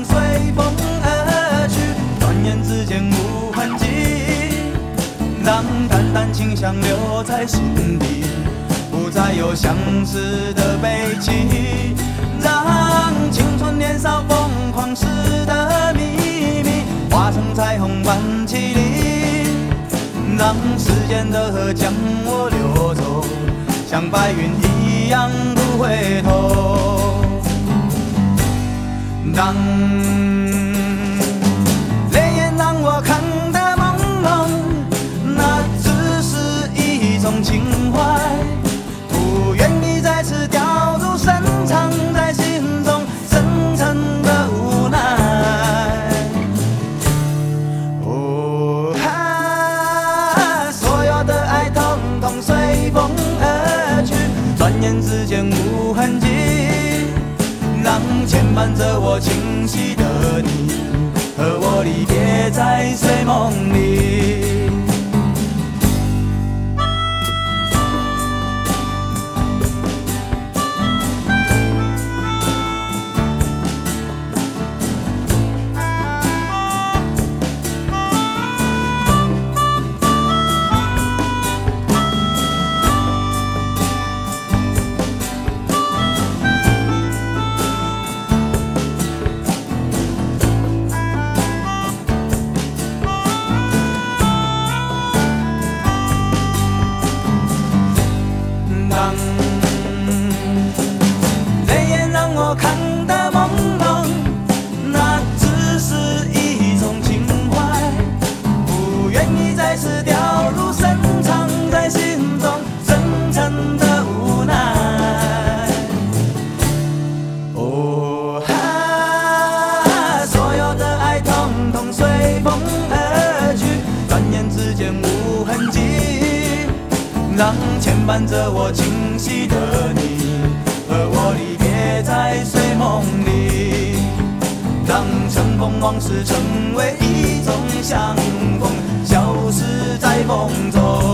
随风而去，转眼之间无痕迹，让淡淡清香留在心底，不再有相思的悲戚，让青春年少疯狂时的秘密化成彩虹般绮丽，让时间的河将我流走，像白云一样不回头。当泪眼让我看得朦胧，那只是一种情怀，不愿意再次掉入深藏在心中深沉的无奈。哦哈，所有的爱统统随风而去，转眼之间无痕迹，让牵绊着我清晰的你和我离别在睡梦里。泪眼让我看得朦胧，那只是一种情怀，不愿意再次掉入深藏在心中深沉的无奈。哦哈，所有的爱统统随风而去，转眼之间无痕迹，让牵绊着我清晰的你和我离别在睡梦里，让尘封往事成为一种相逢，消失在风中。